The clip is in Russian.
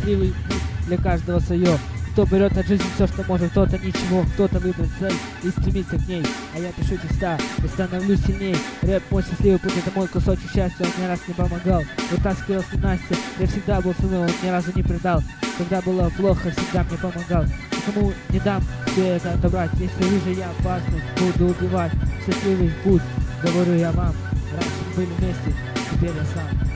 счастливый путь для каждого свое. Кто берет от жизни все, что может, кто-то ничего, кто-то выбрал цель и стремится к ней. А я пишу текста и становлюсь сильней. Рэп мой счастливый путь, это мой кусочек счастья, он мне раз не помогал. Вытаскивал с Настя, я всегда был с ним, он ни разу не предал. Когда было плохо, всегда мне помогал. Никому не дам все это отобрать. Если вижу я опасность, буду убивать. Счастливый путь, говорю я вам. Раньше мы были вместе, теперь я сам.